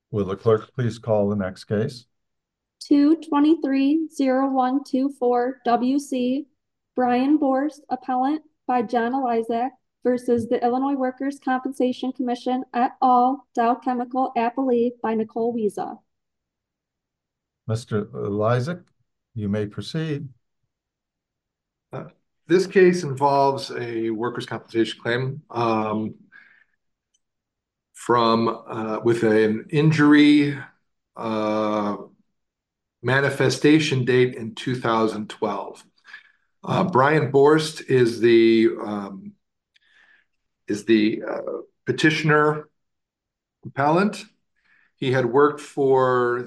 Will the clerk please call the next case? 223-0124 WC Brian Borst, appellant by John Elizac versus the Illinois Workers' Compensation Commission et al., Dow Chemical appellee by Nicole Wiesa. Mr. Lysick, you may proceed. Uh, This case involves a workers' compensation claim with an injury uh, manifestation date in 2012. Brian Borst is the petitioner appellant. He had worked for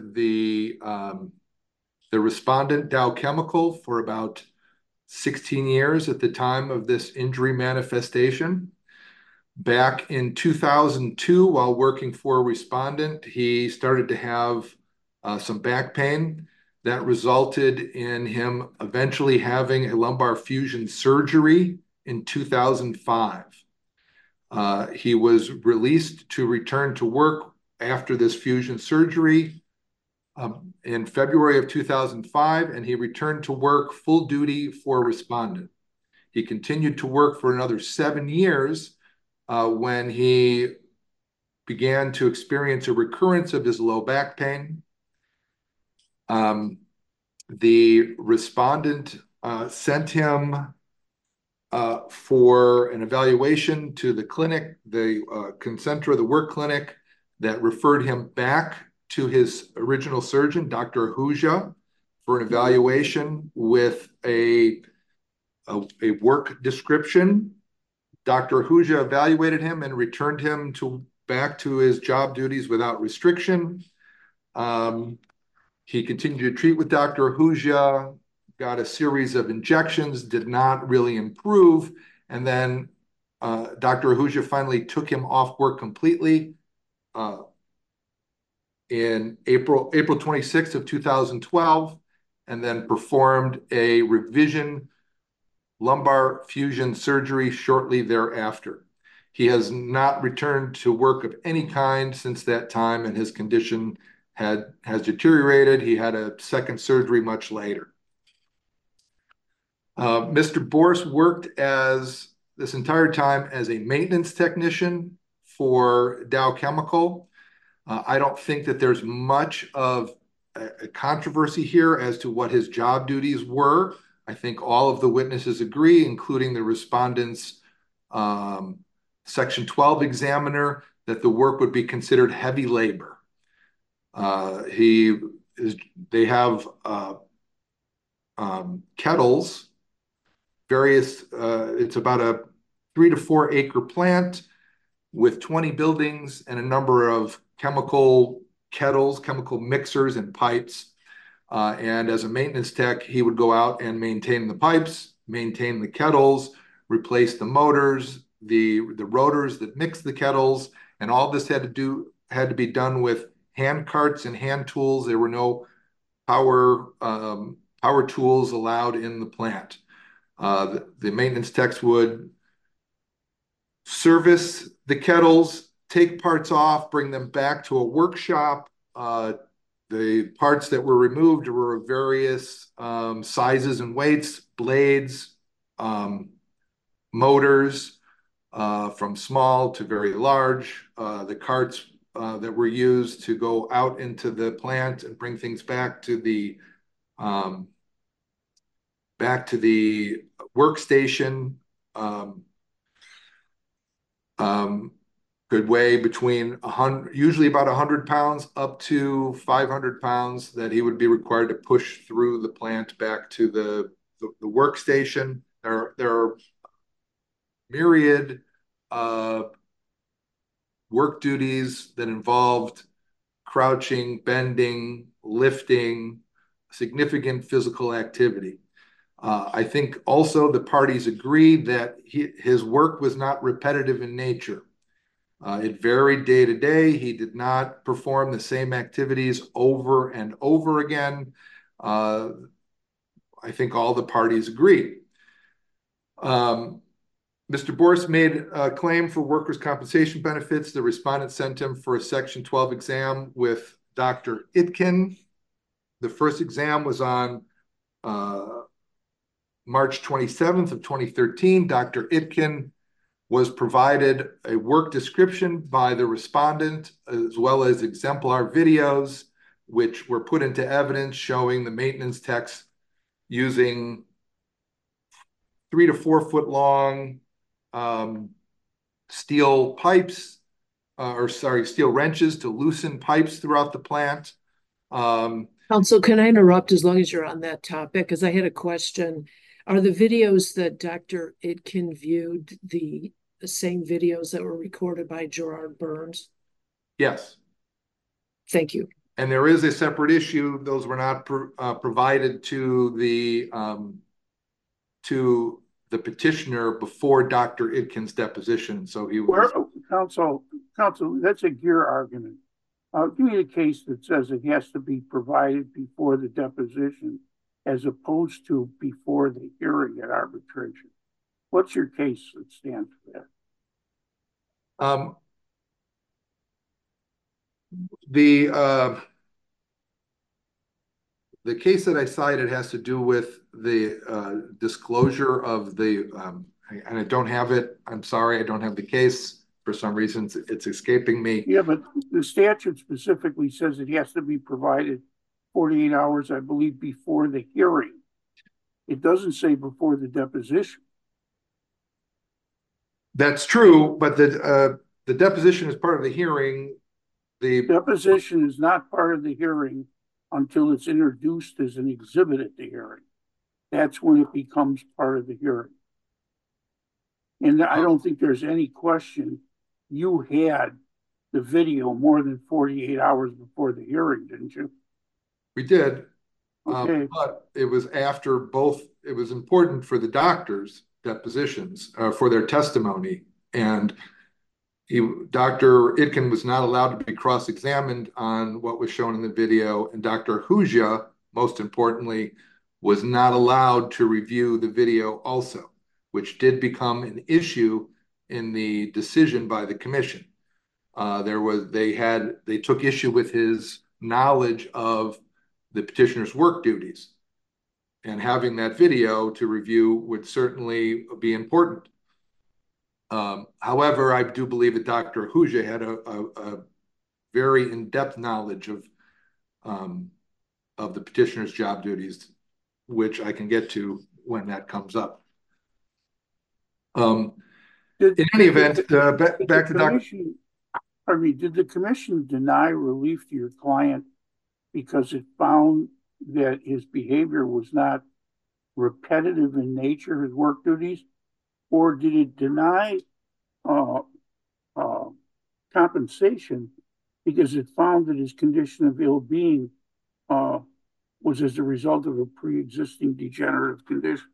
the respondent Dow Chemical for about 16 years at the time of this injury manifestation. Back in 2002, while working for a respondent, he started to have some back pain that resulted in him eventually having a lumbar fusion surgery in 2005. He was released to return to work after this fusion surgery in February of 2005, and he returned to work full duty for respondent. He continued to work for another 7 years when he began to experience a recurrence of his low back pain. The respondent sent him for an evaluation to the clinic, the Concentra, the work clinic, that referred him back to his original surgeon, Dr. Ahuja, for an evaluation with a work description. Dr. Ahuja evaluated him and returned him back to his job duties without restriction. He continued to treat with Dr. Ahuja, got a series of injections, did not really improve, and then Dr. Ahuja finally took him off work completely in April 26th of 2012, and then performed a revision lumbar fusion surgery shortly thereafter. He has not returned to work of any kind since that time, and his condition has deteriorated. He had a second surgery much later. Mr. Borst worked this entire time as a maintenance technician for Dow Chemical. I don't think that there's much of a controversy here as to what his job duties were. I think all of the witnesses agree, including the respondent's Section 12 examiner, that the work would be considered heavy labor. They have kettles, it's about a 3 to 4 acre plant with 20 buildings and a number of chemical kettles, chemical mixers and pipes. And as a maintenance tech, he would go out and maintain the pipes, maintain the kettles, replace the motors, the rotors that mix the kettles, and all this had to be done with hand carts and hand tools. There were no power tools allowed in the plant. The maintenance techs would service the kettles, take parts off, bring them back to a workshop. The parts that were removed were of various sizes and weights, blades, motors, from small to very large. The carts that were used to go out into the plant and bring things back to the workstation could weigh between usually about 100 pounds up to 500 pounds that he would be required to push through the plant back to the workstation. There are myriad work duties that involved crouching, bending, lifting, significant physical activity. I think also the parties agreed that his work was not repetitive in nature. It varied day to day. He did not perform the same activities over and over again. I think all the parties agreed. Mr. Boris made a claim for workers' compensation benefits. The respondent sent him for a Section 12 exam with Dr. Itkin. The first exam was on March 27th of 2013. Dr. Itkin was provided a work description by the respondent, as well as exemplar videos, which were put into evidence showing the maintenance techs using 3 to 4 foot long steel pipes, steel wrenches to loosen pipes throughout the plant. Counsel, can I interrupt as long as you're on that topic? Because I had a question. Are the videos that Dr. Itkin viewed the same videos that were recorded by Gerard Burns? Yes. Thank you. And there is a separate issue. Those were not provided to the petitioner before Dr. Itkin's deposition. So he was. Counsel, that's a gear argument. Give me a case that says it has to be provided before the deposition as opposed to before the hearing at arbitration. What's your case that stands for that? The case that I cited has to do with the disclosure of the, and I don't have it. I'm sorry, I don't have the case. For some reason, it's escaping me. Yeah, but the statute specifically says it has to be provided 48 hours, I believe, before the hearing. It doesn't say before the deposition. That's true, but the deposition is part of the hearing. The deposition is not part of the hearing until it's introduced as an exhibit at the hearing. That's when it becomes part of the hearing. And I don't think there's any question you had the video more than 48 hours before the hearing, didn't you? We did. Okay. But it was after both. It was important for the doctors' depositions, for their testimony. And Dr. Itkin was not allowed to be cross-examined on what was shown in the video. And Dr. Huja, most importantly, was not allowed to review the video also, which did become an issue in the decision by the commission. They took issue with his knowledge of the petitioner's work duties, and having that video to review would certainly be important. However, I do believe that Dr. Huja had a very in-depth knowledge of the petitioner's job duties, which I can get to when that comes up. In any event, back to Dr. Did the commission deny relief to your client because it found that his behavior was not repetitive in nature, his work duties, or did it deny compensation because it found that his condition of ill-being was as a result of a pre-existing degenerative condition?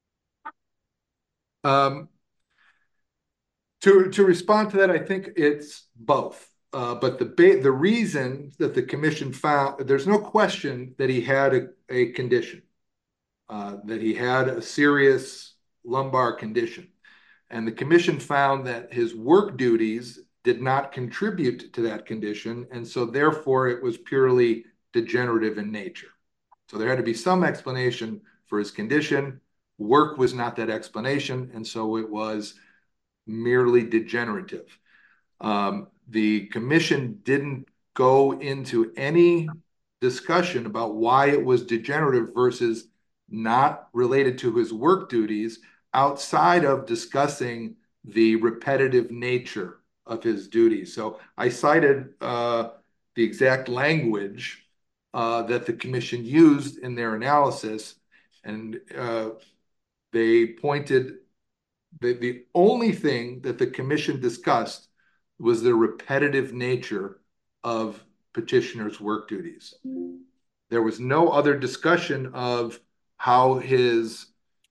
To respond to that, I think it's both. But the reason that the commission found, there's no question that he had a condition, that he had a serious lumbar condition. And the commission found that his work duties did not contribute to that condition. And so therefore it was purely degenerative in nature. So there had to be some explanation for his condition. Work was not that explanation. And so it was merely degenerative. The commission didn't go into any discussion about why it was degenerative versus not related to his work duties outside of discussing the repetitive nature of his duties. So I cited the exact language that the commission used in their analysis, and they pointed the only thing that the commission discussed was the repetitive nature of petitioner's work duties. There was no other discussion of how his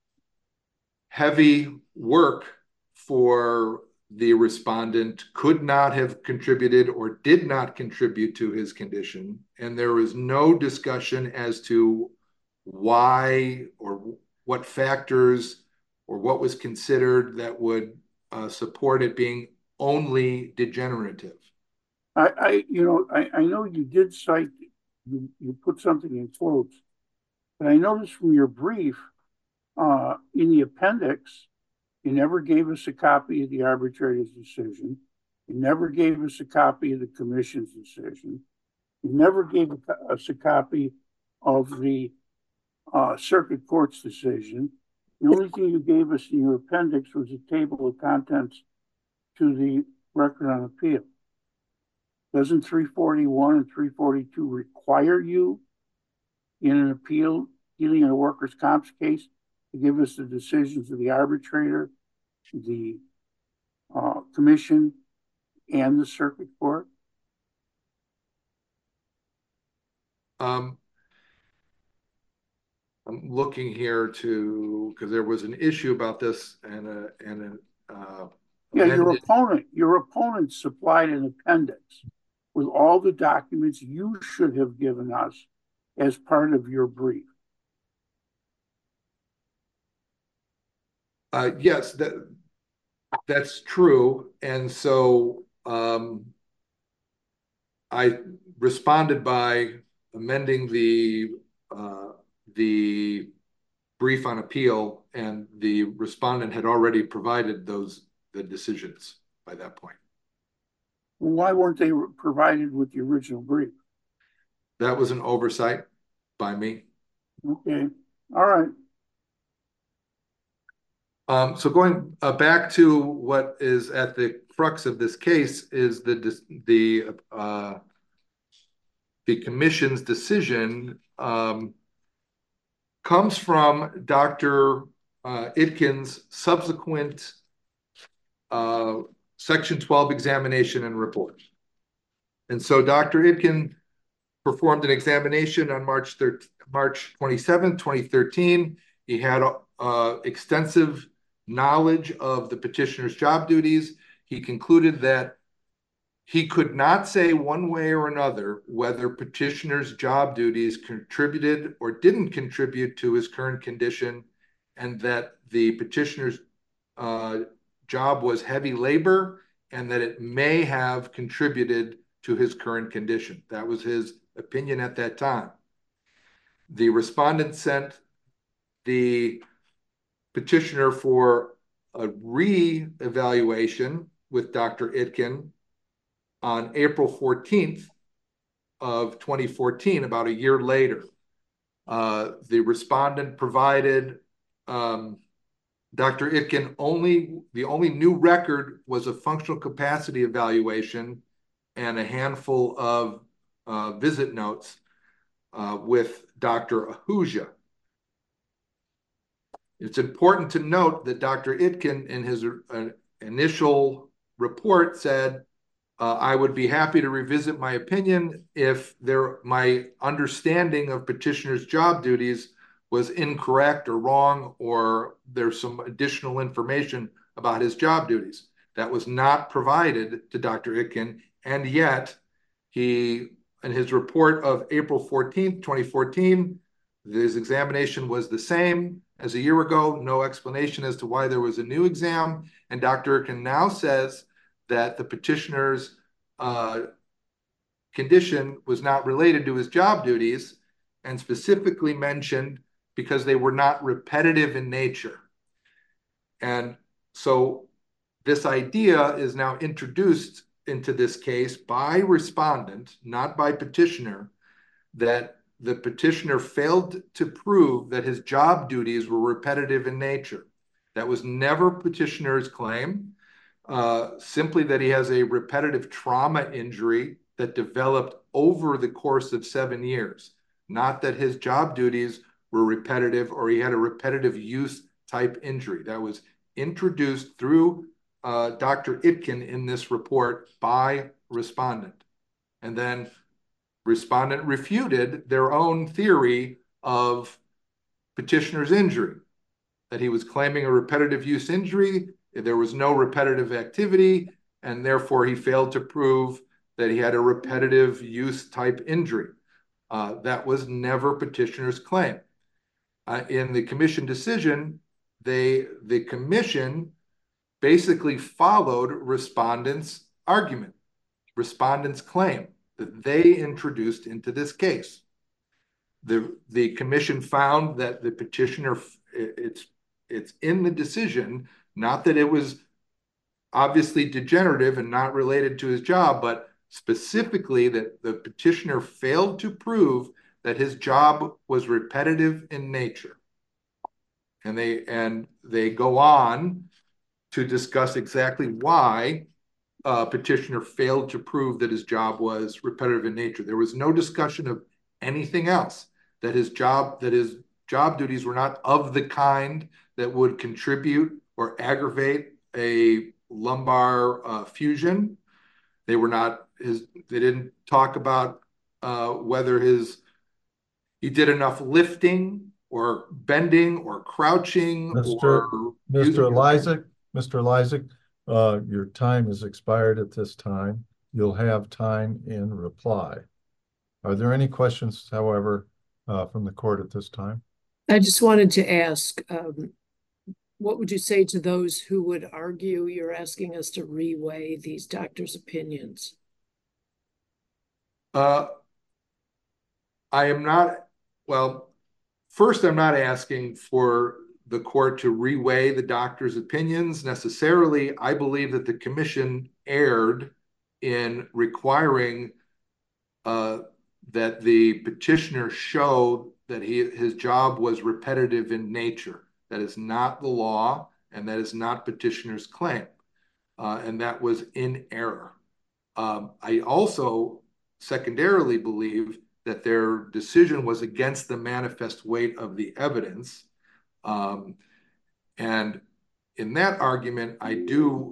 heavy work for the respondent could not have contributed or did not contribute to his condition. And there was no discussion as to why or what factors or what was considered that would support it being only degenerative. I know you did cite, you put something in quotes, but I noticed from your brief, in the appendix, you never gave us a copy of the arbitrator's decision. You never gave us a copy of the commission's decision. You never gave us a copy of the circuit court's decision. The only thing you gave us in your appendix was a table of contents to the record on appeal. Doesn't 341 and 342 require you in an appeal dealing in a workers' comp case to give us the decisions of the arbitrator, the commission, and the circuit court? I'm looking here because there was an issue about this yeah, your opponent supplied an appendix with all the documents you should have given us as part of your brief. Yes, that's true. And so I responded by amending the brief on appeal, and the respondent had already provided the decisions by that point. Why weren't they provided with the original brief? That was an oversight by me. Okay, all right. So going back to what is at the crux of this case is the commission's decision comes from Dr. Itkin's subsequent Section 12 examination and report. And so Dr. Itkin performed an examination on March 27, 2013. He had extensive knowledge of the petitioner's job duties. He concluded that he could not say one way or another whether petitioner's job duties contributed or didn't contribute to his current condition, and that the petitioner's job was heavy labor and that it may have contributed to his current condition. That was his opinion at that time. The respondent sent the petitioner for a re-evaluation with Dr. Itkin on April 14th of 2014, about a year later. The respondent provided Dr. Itkin the only new record was a functional capacity evaluation and a handful of visit notes with Dr. Ahuja. It's important to note that Dr. Itkin, in his initial report, said, I would be happy to revisit my opinion if my understanding of petitioner's job duties was incorrect or wrong, or there's some additional information about his job duties. That was not provided to Dr. Itkin, and yet he, in his report of April 14th, 2014, his examination was the same as a year ago, no explanation as to why there was a new exam, and Dr. Itkin now says that the petitioner's condition was not related to his job duties, and specifically mentioned because they were not repetitive in nature. And so this idea is now introduced into this case by respondent, not by petitioner, that the petitioner failed to prove that his job duties were repetitive in nature. That was never petitioner's claim, simply that he has a repetitive trauma injury that developed over the course of 7 years, not that his job duties were repetitive or he had a repetitive use type injury. That was introduced through Dr. Itkin in this report by respondent. And then respondent refuted their own theory of petitioner's injury, that he was claiming a repetitive use injury, there was no repetitive activity, and therefore he failed to prove that he had a repetitive use type injury. That was never petitioner's claim. In the commission decision, the commission basically followed respondents' argument, respondents' claim that they introduced into this case. The commission found that the petitioner, it's in the decision, not that it was obviously degenerative and not related to his job, but specifically that the petitioner failed to prove that his job was repetitive in nature. And they go on to discuss exactly why petitioner failed to prove that his job was repetitive in nature. There was no discussion of anything else, that his job duties were not of the kind that would contribute or aggravate a lumbar fusion. They didn't talk about whether he did enough lifting or bending or crouching Mr. or Lysak, your time has expired at this time. You'll have time in reply. Are there any questions, however, from the court at this time? I just wanted to ask, what would you say to those who would argue you're asking us to reweigh these doctors' opinions? First, I'm not asking for the court to reweigh the doctor's opinions necessarily. I believe that the commission erred in requiring that the petitioner show that his job was repetitive in nature. That is not the law, and that is not petitioner's claim. And that was in error. I also secondarily believe that their decision was against the manifest weight of the evidence. And in that argument, if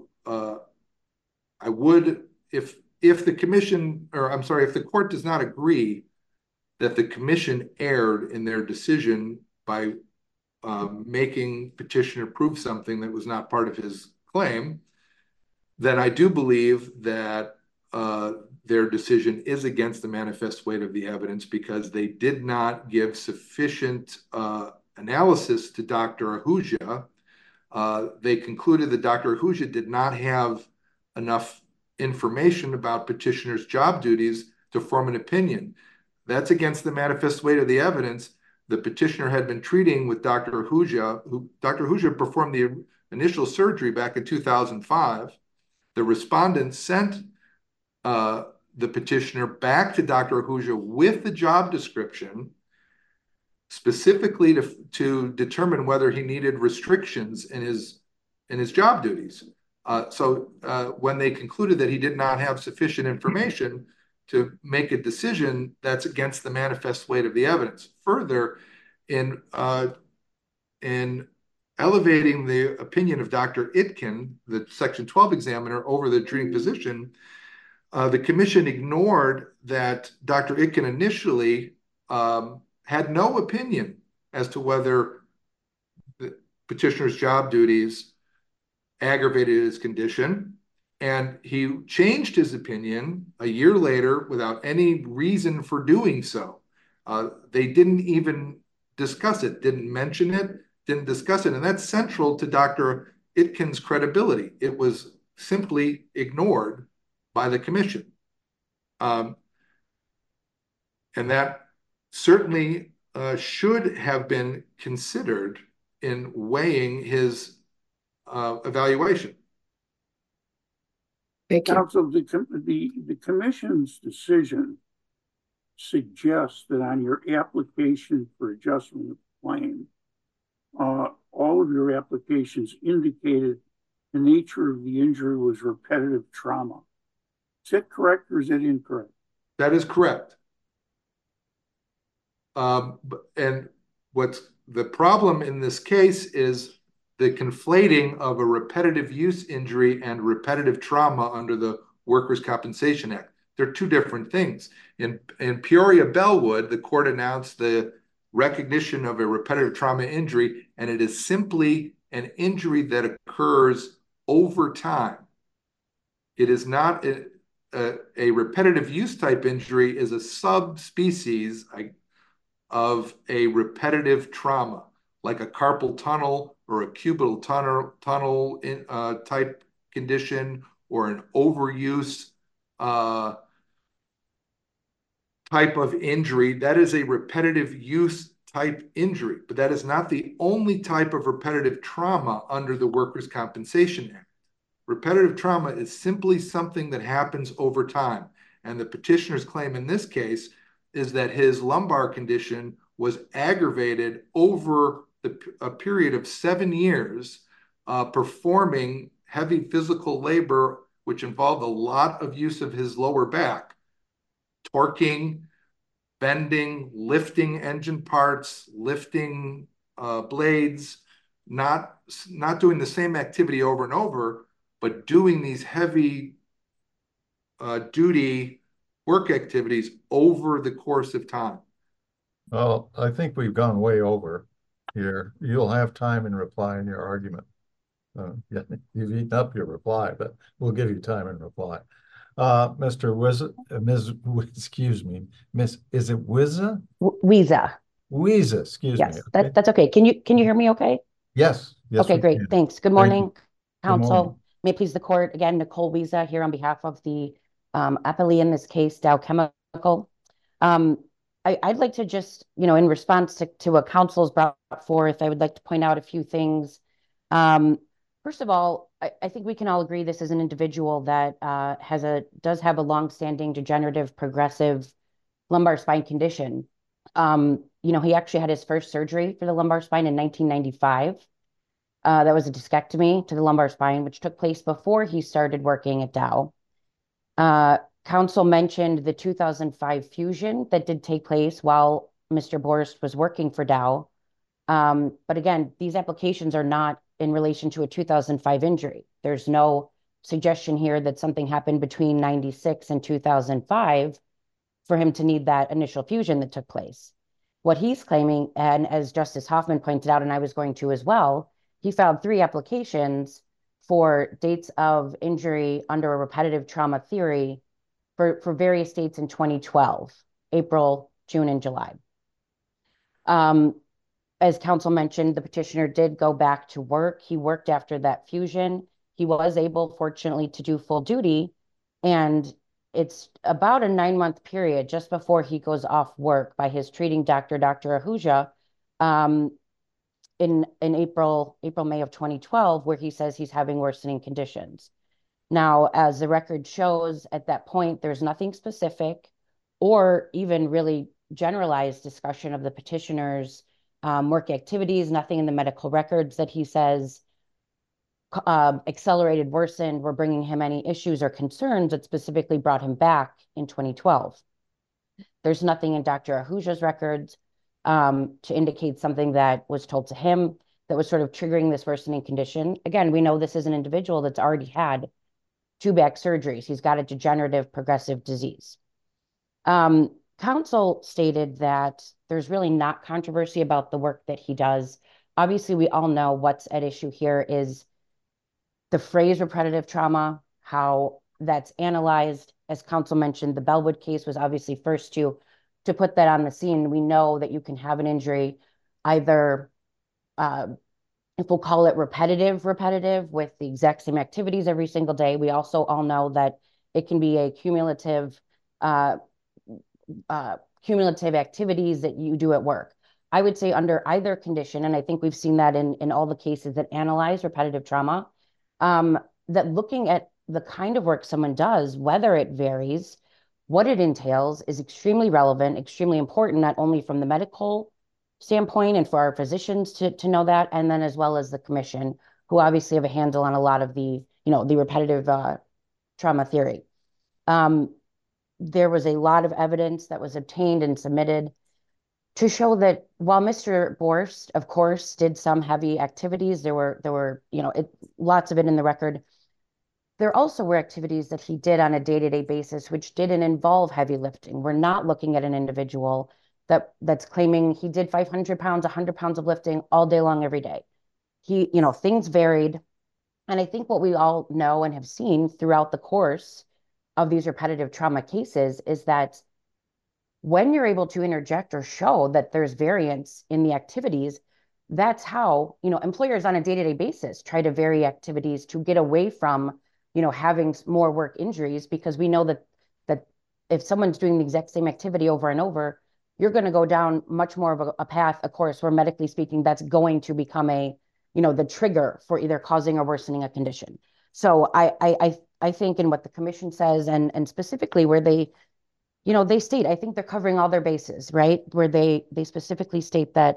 the court does not agree that the commission erred in their decision by making petitioner prove something that was not part of his claim, then I do believe that their decision is against the manifest weight of the evidence, because they did not give sufficient analysis to Dr. Ahuja. They concluded that Dr. Ahuja did not have enough information about petitioner's job duties to form an opinion. That's against the manifest weight of the evidence. The petitioner had been treating with Dr. Ahuja. Dr. Ahuja performed the initial surgery back in 2005. The respondent sent the petitioner back to Dr. Ahuja with the job description, specifically to determine whether he needed restrictions in his job duties. So when they concluded that he did not have sufficient information to make a decision, that's against the manifest weight of the evidence. Further, in elevating the opinion of Dr. Itkin, the Section 12 examiner, over the treating physician, the commission ignored that Dr. Itkin initially had no opinion as to whether the petitioner's job duties aggravated his condition, and he changed his opinion a year later without any reason for doing so. They didn't even discuss it, didn't mention it, didn't discuss it, and that's central to Dr. Itkin's credibility. It was simply ignored by the commission. And that certainly should have been considered in weighing his evaluation. Thank you. Counsel, the commission's decision suggests that on your application for adjustment of claim, all of your applications indicated the nature of the injury was repetitive trauma. Is that correct, or is that incorrect? That is correct. And what's the problem in this case is the conflating of a repetitive use injury and repetitive trauma under the Workers' Compensation Act. They're two different things. In Peoria Bellwood, the court announced the recognition of a repetitive trauma injury, and it is simply an injury that occurs over time. It is not a repetitive use type injury, is a subspecies of a repetitive trauma, like a carpal tunnel or a cubital tunnel type condition or an overuse type of injury, that is a repetitive use type injury, but that is not the only type of repetitive trauma under the Workers' Compensation Act. Repetitive trauma is simply something that happens over time. And the petitioner's claim in this case is that his lumbar condition was aggravated over a period of 7 years, performing heavy physical labor, which involved a lot of use of his lower back, torquing, bending, lifting engine parts, lifting blades, not doing the same activity over and over, but doing these heavy duty work activities over the course of time. Well, I think we've gone way over here. You'll have time in reply in your argument. Yeah, you've eaten up your reply, but we'll give you time in reply. Mr. Excuse me, Miss, is it Wiza? Weeza. Weeza, excuse me. Yes, Okay. that's okay. Can you hear me okay? Yes. Yes, Okay, we great. can. Thanks. Good Thank morning, you. council. morning. May it please the court. Again, Nicole Weeza here on behalf of the appellee in this case, Dow Chemical. I'd like to just, in response to what council's brought forth, I would like to point out a few things. First of all, I think we can all agree this is an individual that does have a long-standing degenerative progressive lumbar spine condition. He actually had his first surgery for the lumbar spine in 1995. That was a discectomy to the lumbar spine, which took place before he started working at Dow. Council mentioned the 2005 fusion that did take place while Mr. Borst was working for Dow. But again, these applications are not in relation to a 2005 injury. There's no suggestion here that something happened between 96 and 2005 for him to need that initial fusion that took place. What he's claiming, and as Justice Hoffman pointed out, and I was going to as well, he filed 3 applications for dates of injury under a repetitive trauma theory for various dates in 2012, April, June, and July. As council mentioned, the petitioner did go back to work. He worked after that fusion. He was able, fortunately, to do full duty. And it's about a 9-month period just before he goes off work by his treating doctor, Dr. Ahuja, in April, May of 2012, where he says he's having worsening conditions. Now, as the record shows, at that point, there's nothing specific or even really generalized discussion of the petitioner's work activities, nothing in the medical records that he says accelerated, worsened, were bringing him any issues or concerns that specifically brought him back in 2012. There's nothing in Dr. Ahuja's records to indicate something that was told to him that was sort of triggering this worsening condition. Again, we know this is an individual that's already had 2 back surgeries. He's got a degenerative progressive disease. Council stated that there's really not controversy about the work that he does. Obviously, we all know what's at issue here is the phrase repetitive trauma, how that's analyzed. As council mentioned, the Bellwood case was obviously first to put that on the scene. We know that you can have an injury either, if we'll call it repetitive with the exact same activities every single day. We also all know that it can be a cumulative activities that you do at work. I would say under either condition, and I think we've seen that in all the cases that analyze repetitive trauma, that looking at the kind of work someone does, whether it varies, what it entails is extremely relevant, extremely important, not only from the medical standpoint and for our physicians to know that, and then as well as the commission, who obviously have a handle on a lot of the repetitive trauma theory. There was a lot of evidence that was obtained and submitted to show that while Mr. Borst, of course, did some heavy activities, there were lots of it in the record. There also were activities that he did on a day-to-day basis, which didn't involve heavy lifting. We're not looking at an individual that's claiming he did 500 pounds, 100 pounds of lifting all day long, every day. Things varied. And I think what we all know and have seen throughout the course of these repetitive trauma cases is that when you're able to interject or show that there's variance in the activities, that's how, employers on a day-to-day basis try to vary activities to get away from, having more work injuries, because we know that if someone's doing the exact same activity over and over, you're going to go down much more of a path, of course, where medically speaking, that's going to become the trigger for either causing or worsening a condition. So I think in what the commission says, and specifically where they state, I think they're covering all their bases, right? Where they specifically state that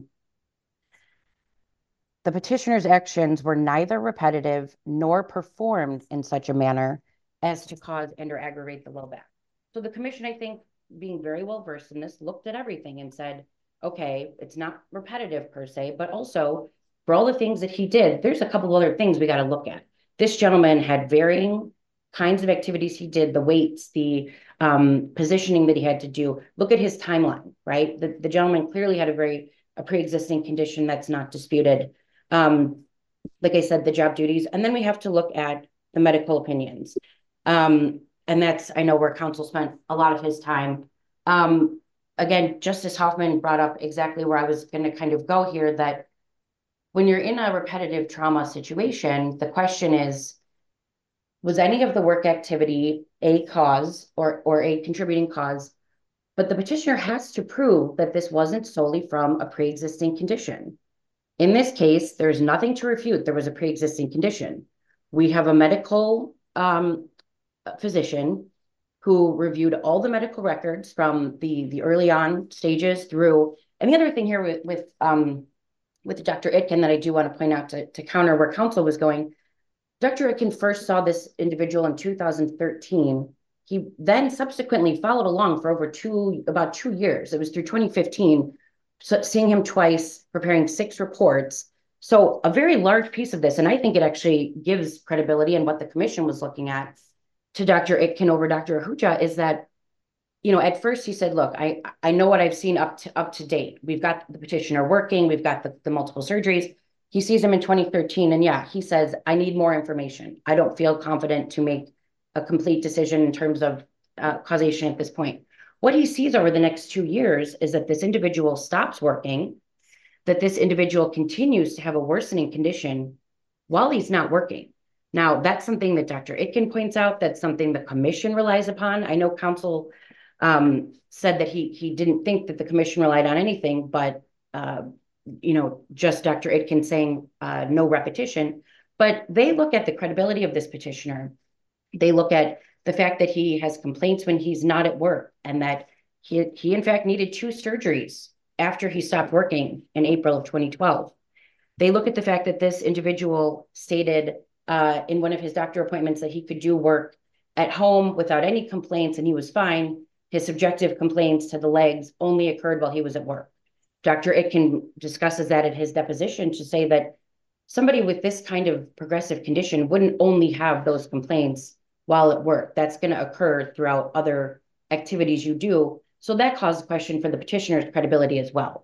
the petitioner's actions were neither repetitive nor performed in such a manner as to cause and or aggravate the low back. So the commission, I think, being very well versed in this, looked at everything and said, okay, it's not repetitive per se, but also for all the things that he did, there's a couple of other things we got to look at. This gentleman had varying kinds of activities he did, the weights, the positioning that he had to do. Look at his timeline, right? The gentleman clearly had a pre-existing condition that's not disputed. Like I said, the job duties, and then we have to look at the medical opinions. And that's, I know, where counsel spent a lot of his time. Again, Justice Hoffman brought up exactly where I was going to kind of go here, that when you're in a repetitive trauma situation, the question is, was any of the work activity a cause or a contributing cause? But the petitioner has to prove that this wasn't solely from a pre-existing condition. In this case, there's nothing to refute. There was a pre-existing condition. We have a medical physician who reviewed all the medical records from the early on stages through. And the other thing here with Dr. Itkin that I do want to point out to counter where counsel was going, Dr. Itkin first saw this individual in 2013. He then subsequently followed along for about 2 years. It was through 2015, so seeing him twice, preparing 6 reports. So a very large piece of this, and I think it actually gives credibility in what the commission was looking at to Dr. Itkin over Dr. Ahuja, is that, at first he said, look, I know what I've seen up to date. We've got the petitioner working, we've got the multiple surgeries. He sees him in 2013, and yeah, he says, I need more information. I don't feel confident to make a complete decision in terms of causation at this point. What he sees over the next 2 years is that this individual stops working, that this individual continues to have a worsening condition while he's not working. Now, that's something that Dr. Itkin points out. That's something the commission relies upon. I know counsel said that he didn't think that the commission relied on anything, but just Dr. Itkin saying no repetition. But they look at the credibility of this petitioner. They look at the fact that he has complaints when he's not at work, and that he in fact needed 2 surgeries after he stopped working in April of 2012. They look at the fact that this individual stated in one of his doctor appointments that he could do work at home without any complaints and he was fine. His subjective complaints to the legs only occurred while he was at work. Dr. Itkin discusses that at his deposition to say that somebody with this kind of progressive condition wouldn't only have those complaints while at work. That's going to occur throughout other activities you do. So that caused a question for the petitioner's credibility as well.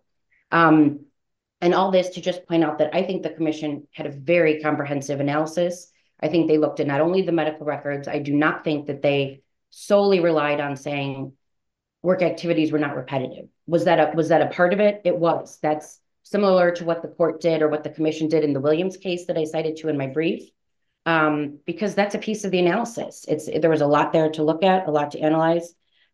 And all this to just point out that I think the commission had a very comprehensive analysis. I think they looked at not only the medical records. I do not think that they solely relied on saying work activities were not repetitive. Was that a part of it? It was. That's similar to what the court did or what the commission did in the Williams case that I cited to in my brief, because that's a piece of the analysis. There was a lot there to look at, a lot to analyze.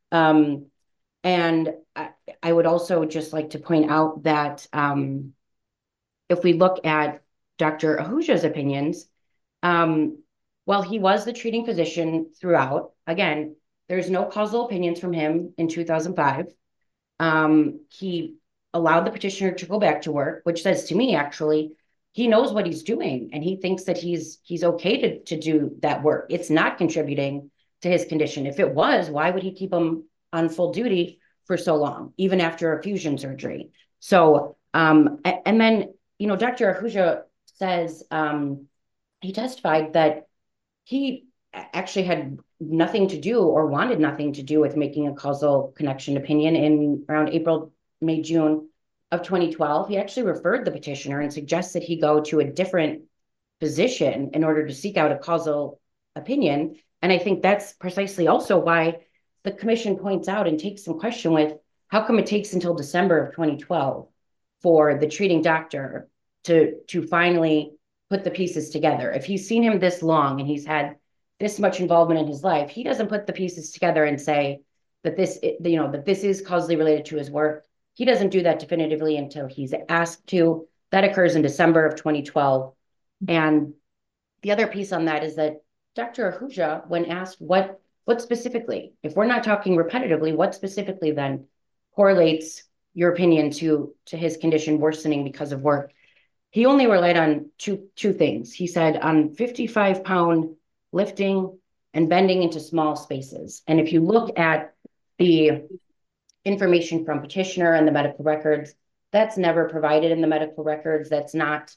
And I would also just like to point out that if we look at Dr. Ahuja's opinions, while he was the treating physician throughout, again, there's no causal opinions from him in 2005. He allowed the petitioner to go back to work, which says to me, actually, he knows what he's doing and he thinks that he's okay to do that work. It's not contributing to his condition. If it was, why would he keep him on full duty for so long, even after a fusion surgery? So, and then, Dr. Ahuja says, he testified that he actually had nothing to do or wanted nothing to do with making a causal connection opinion in around April, May, June of 2012. He actually referred the petitioner and suggested he go to a different physician in order to seek out a causal opinion. And I think that's precisely also why the commission points out and takes some question with, how come it takes until December of 2012 for the treating doctor to finally put the pieces together. If he's seen him this long and he's had this much involvement in his life, he doesn't put the pieces together and say that this, that this is causally related to his work. He doesn't do that definitively until he's asked to. That occurs in December of 2012. And the other piece on that is that Dr. Ahuja, when asked what specifically, if we're not talking repetitively, what specifically then correlates your opinion to his condition worsening because of work, he only relied on two things. He said on 55-pound lifting and bending into small spaces. And if you look at the information from petitioner and the medical records, that's never provided in the medical records. That's not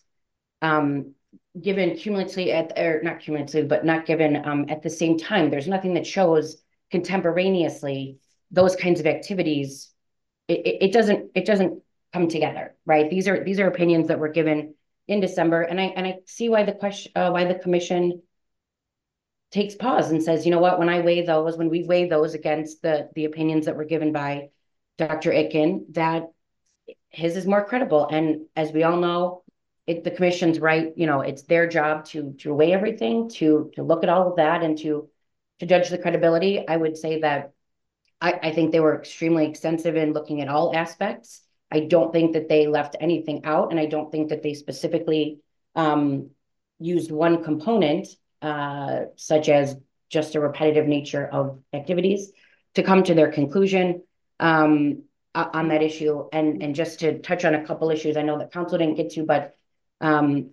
given cumulatively not cumulatively, but not given at the same time. There's nothing that shows contemporaneously those kinds of activities. It doesn't come together, right? These are opinions that were given in December, and I see why the commission takes pause and says, you know what, when we weigh those against the opinions that were given by Dr. Itkin, that his is more credible. And as we all know, the commission's right, it's their job to weigh everything, to look at all of that and to judge the credibility. I would say that I think they were extremely extensive in looking at all aspects. I don't think that they left anything out, and I don't think that they specifically used one component, such as just a repetitive nature of activities, to come to their conclusion on that issue. And just to touch on a couple issues I know that council didn't get to, but my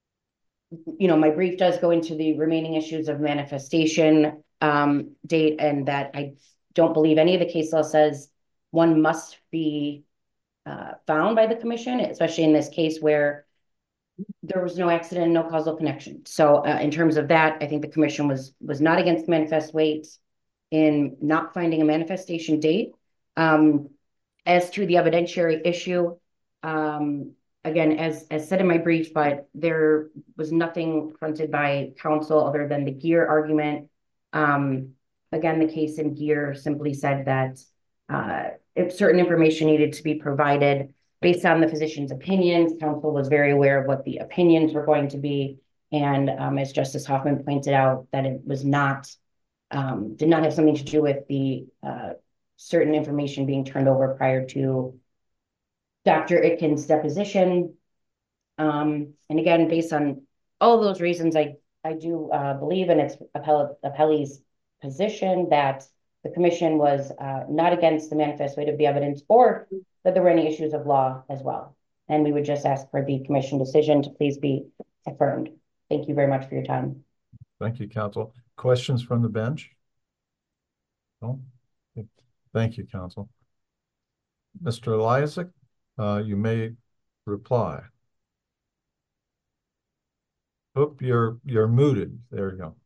brief does go into the remaining issues of manifestation date, and that I don't believe any of the case law says one must be found by the commission, especially in this case where there was no accident and no causal connection. So in terms of that, I think the commission was not against manifest weight in not finding a manifestation date. As to the evidentiary issue, again, as said in my brief, but there was nothing fronted by counsel other than the Gear argument. Again, the case in Gear simply said that if certain information needed to be provided based on the physician's opinions, counsel was very aware of what the opinions were going to be. And as Justice Hoffman pointed out, that it was did not have something to do with the certain information being turned over prior to Dr. Itkin's deposition. And again, based on all of those reasons, I do believe, and it's appellee's position, that the commission was not against the manifest weight of the evidence, or that there were any issues of law as well. And we would just ask for the commission decision to please be affirmed. Thank you very much for your time. Thank you, counsel. Questions from the bench? No? Thank you, counsel. Mr. Lysak, you may reply. Oop, you're muted. There you go.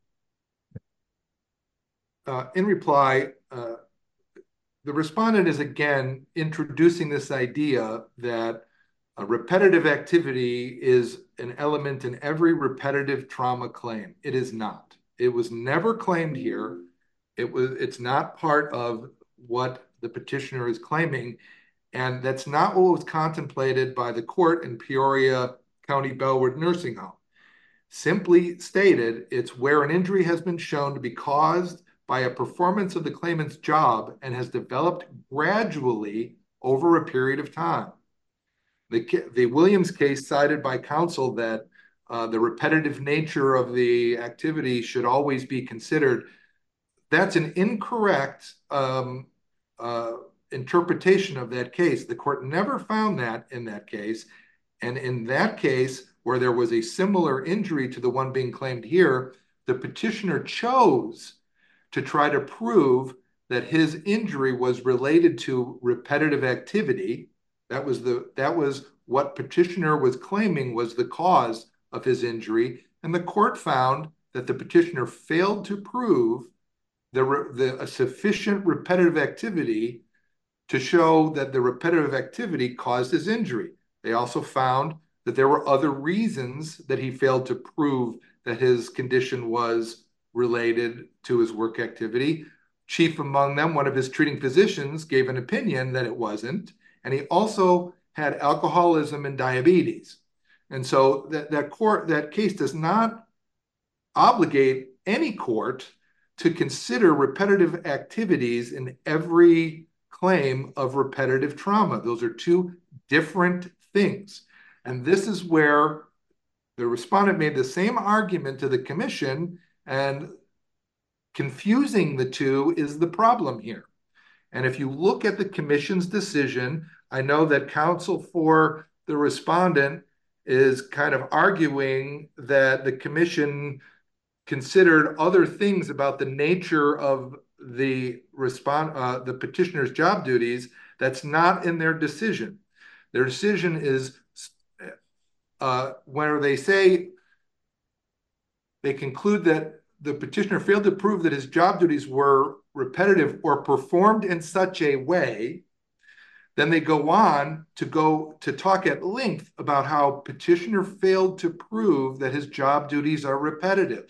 In reply, the respondent is again introducing this idea that a repetitive activity is an element in every repetitive trauma claim. It is not. It was never claimed here. It's not part of what the petitioner is claiming, and that's not what was contemplated by the court in Peoria County Bellwood Nursing Home. Simply stated, it's where an injury has been shown to be caused by a performance of the claimant's job and has developed gradually over a period of time. The Williams case cited by counsel that the repetitive nature of the activity should always be considered, that's an incorrect interpretation of that case. The court never found that in that case. And in that case, where there was a similar injury to the one being claimed here, the petitioner chose to try to prove that his injury was related to repetitive activity. That was what petitioner was claiming was the cause of his injury. And the court found that the petitioner failed to prove a sufficient repetitive activity to show that the repetitive activity caused his injury. They also found that there were other reasons that he failed to prove that his condition was related to his work activity. Chief among them, one of his treating physicians, gave an opinion that it wasn't. And he also had alcoholism and diabetes. And so that case does not obligate any court to consider repetitive activities in every claim of repetitive trauma. Those are two different things. And this is where the respondent made the same argument to the commission, and confusing the two is the problem here. And if you look at the commission's decision, I know that counsel for the respondent is kind of arguing that the commission considered other things about the nature of the petitioner's job duties that's not in their decision. Their decision is where they say they conclude that the petitioner failed to prove that his job duties were repetitive or performed in such a way. Then they go on to talk at length about how petitioner failed to prove that his job duties are repetitive.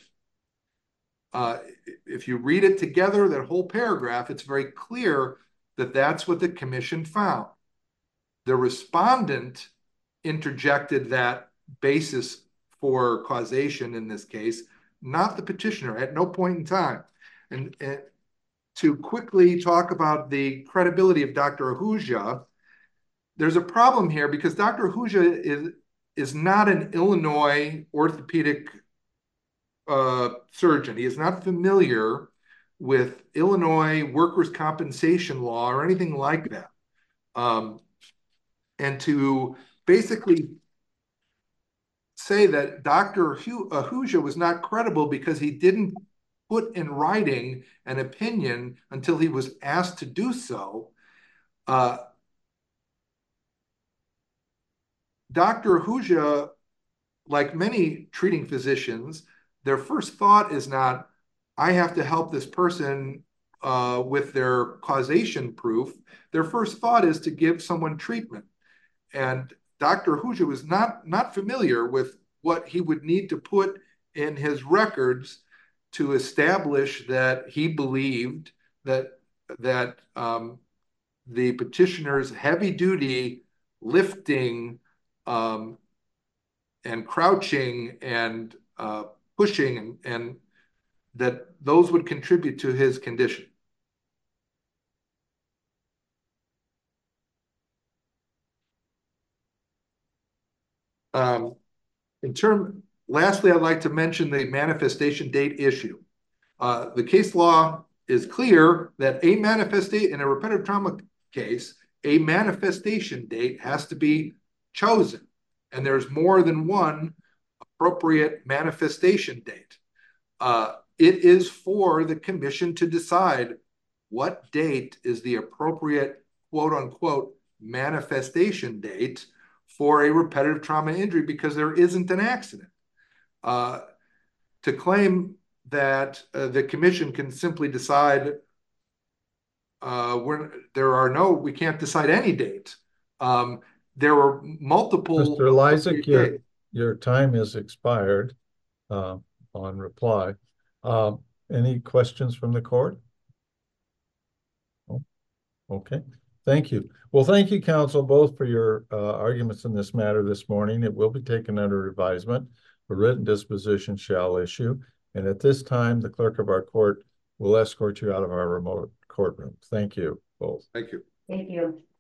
If you read it together, that whole paragraph, it's very clear that that's what the commission found. The respondent interjected that basis for causation in this case, not the petitioner, at no point in time. And to quickly talk about the credibility of Dr. Ahuja, there's a problem here because Dr. Ahuja is not an Illinois orthopedic surgeon. He is not familiar with Illinois workers' compensation law or anything like that. And to basically say that Dr. Ahuja was not credible because he didn't put in writing an opinion until he was asked to do so. Dr. Ahuja, like many treating physicians, their first thought is not, I have to help this person with their causation proof. Their first thought is to give someone treatment. And Dr. Ahuja was not familiar with what he would need to put in his records to establish that he believed that the petitioner's heavy-duty lifting and crouching and pushing and that those would contribute to his condition. Lastly, I'd like to mention the manifestation date issue. The case law is clear that in a repetitive trauma case, a manifestation date has to be chosen, and there's more than one appropriate manifestation date. It is for the commission to decide what date is the appropriate quote-unquote manifestation date for a repetitive trauma injury because there isn't an accident. To claim that the commission can simply decide we can't decide any date. There were multiple. Mr. Lysak, your time is expired on reply. Any questions from the court? Oh, okay. Thank you. Well, thank you, counsel, both for your arguments in this matter this morning. It will be taken under advisement. A written disposition shall issue. And at this time, the clerk of our court will escort you out of our remote courtroom. Thank you both. Thank you. Thank you.